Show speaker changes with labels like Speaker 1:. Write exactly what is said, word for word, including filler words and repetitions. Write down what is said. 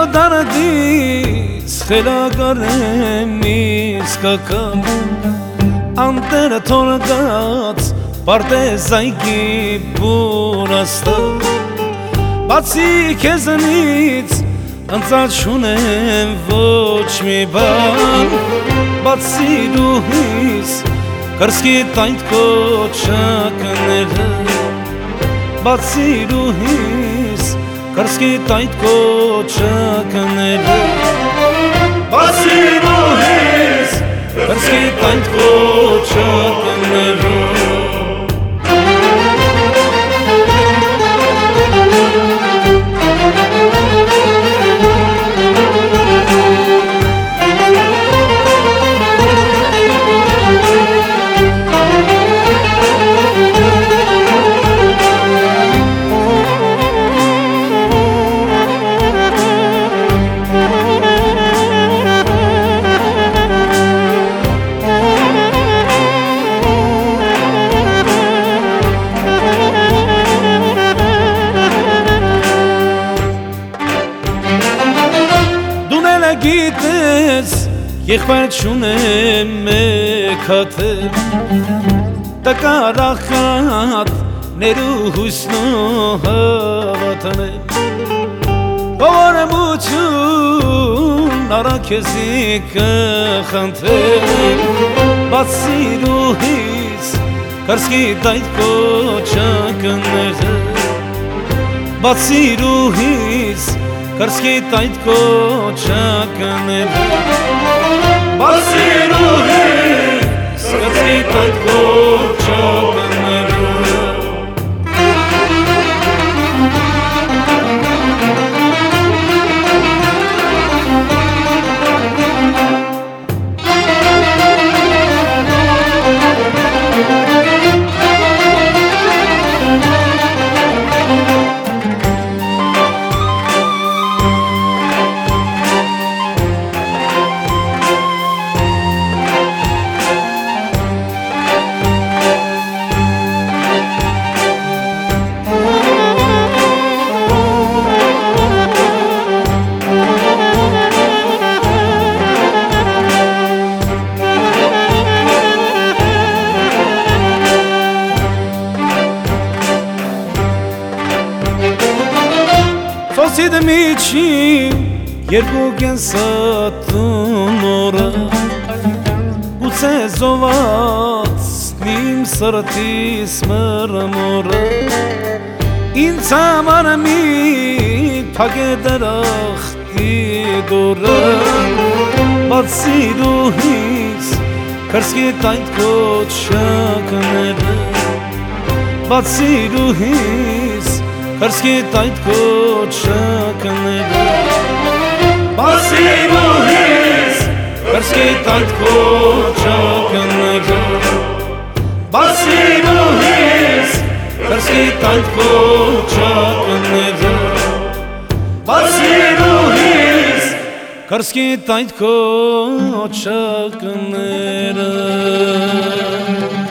Speaker 1: դարդից խելագարեմ իսկ ակամ անտերը թորգած պարտեզայքի բուրաստը բացի քեզնից անցած չունեմ ոչ մի բան բացի դուհիս կրսկիտ այդ կոչակները բացի դուհիս կրսկիտ այդ կոչակները բացի դուհիս կրսկիտ այդ կոչակները գիտես եղբայր չունեմ մեկ հատել տկարախատ ներու հույսնու հավատանել ողորմություն արա քեզի կխնդրել բացի դուհիս կրսկիտ այդ կոչակները բացի դուհիս կրսկիտ այդ կոչակները բացի դուհիս կրսկիտ այդ կոչակները Սոսիդ միջին երկու կենսատուն օրը Գուցե զոված իմ սրտիս մրմորը Ինձ համար մի փակ է դրախտի դորը Բացի դուհիս կրսկիտ այդ կոչակները Բացի դուհիս կրսկիտ այդ կոչակները Բացի դուհիս կրսկիտ այդ կոչակները Բացի դուհիս կրսկիտ այդ կոչակները Բացի դուհիս կրսկիտ այդ կոչակները